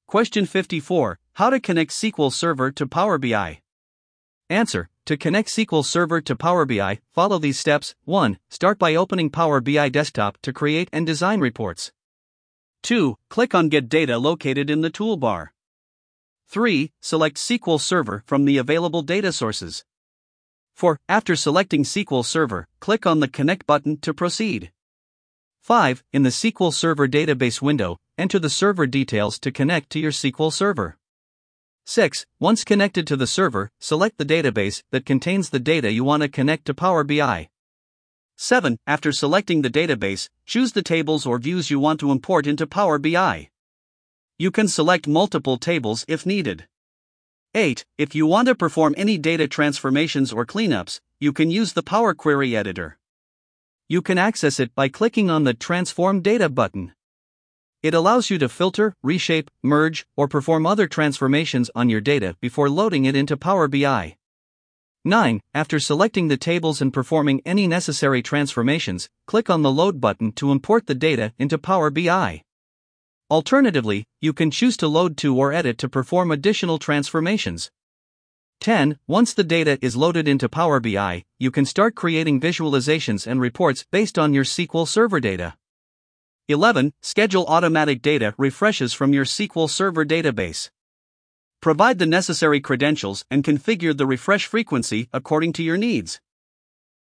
Question 54. How to connect SQL Server to Power BI? Answer. To connect SQL Server to Power BI, follow these steps. 1. Start by opening Power BI Desktop to create and design reports. 2. Click on Get Data located in the toolbar. 3. Select SQL Server from the available data sources. 4. After selecting SQL Server, click on the Connect button to proceed. 5. In the SQL Server database window, enter the server details to connect to your SQL Server. 6. Once connected to the server, select the database that contains the data you want to connect to Power BI. 7. After selecting the database, choose the tables or views you want to import into Power BI. You can select multiple tables if needed. 8. If you want to perform any data transformations or cleanups, you can use the Power Query Editor. You can access it by clicking on the Transform Data button. It allows you to filter, reshape, merge, or perform other transformations on your data before loading it into Power BI. 9. After selecting the tables and performing any necessary transformations, click on the Load button to import the data into Power BI. Alternatively, you can choose to load to or edit to perform additional transformations. 10. Once the data is loaded into Power BI, you can start creating visualizations and reports based on your SQL Server data. 11. Schedule automatic data refreshes from your SQL Server database. Provide the necessary credentials and configure the refresh frequency according to your needs.